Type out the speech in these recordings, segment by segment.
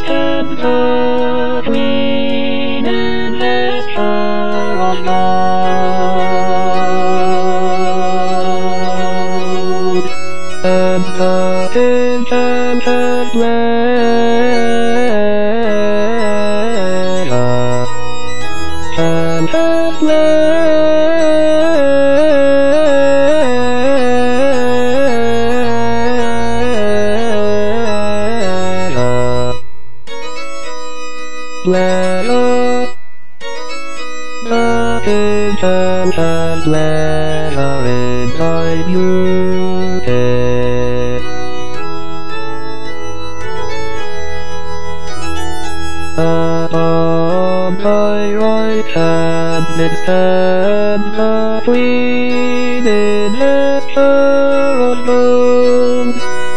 and the queen in his fur of gold, and the enchanted Leia, enchanted Leia, the enchanted Leia in thy beauty. Upon thy right hand did stand the queen in his fur of gold.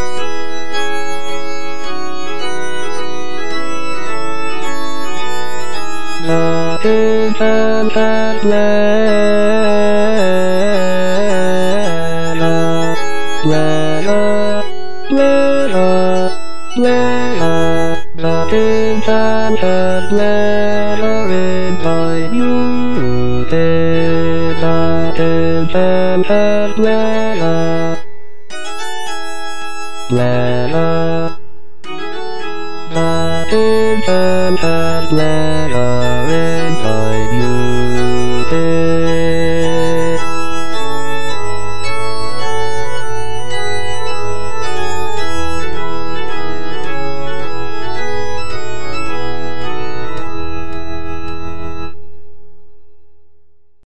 The enchanted Leia, Leia, Leia, Leia, the enchanted Leia in thy beauty, the enchanted Leia, Leia, the enchanted Leia in thy beauty.